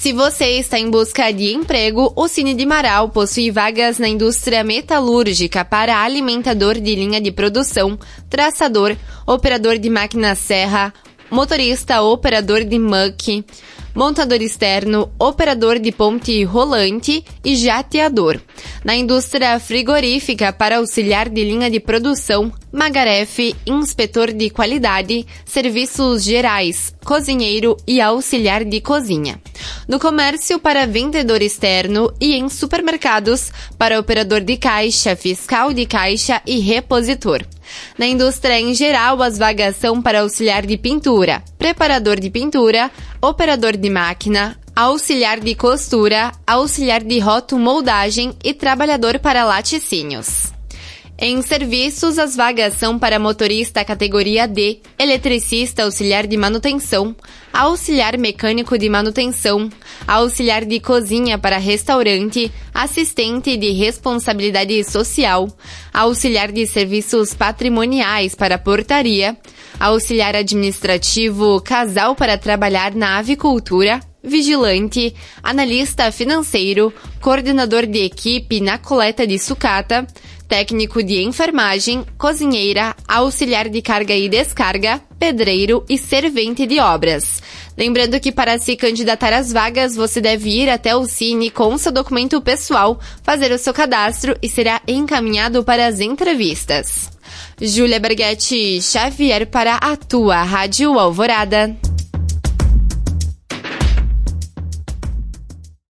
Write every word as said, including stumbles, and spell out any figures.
Se você está em busca de emprego, o Cine de Marau possui vagas na indústria metalúrgica para alimentador de linha de produção, traçador, operador de máquina serra, motorista operador de muck, montador externo, operador de ponte rolante e jateador. Na indústria frigorífica para auxiliar de linha de produção, magarefe, inspetor de qualidade, serviços gerais, cozinheiro e auxiliar de cozinha. No comércio para vendedor externo e em supermercados para operador de caixa, fiscal de caixa e repositor. Na indústria em geral, as vagas são para auxiliar de pintura, preparador de pintura, operador de máquina, auxiliar de costura, auxiliar de rotomoldagem e trabalhador para laticínios. Em serviços, as vagas são para motorista categoria D, eletricista auxiliar de manutenção, auxiliar mecânico de manutenção, auxiliar de cozinha para restaurante, assistente de responsabilidade social, auxiliar de serviços patrimoniais para portaria, auxiliar administrativo casal para trabalhar na avicultura, vigilante, analista financeiro, coordenador de equipe na coleta de sucata, técnico de enfermagem, cozinheira, auxiliar de carga e descarga, pedreiro e servente de obras. Lembrando que para se candidatar às vagas, você deve ir até o Cine com seu documento pessoal, fazer o seu cadastro e será encaminhado para as entrevistas. Júlia Berghetti Xavier para a tua Rádio Alvorada.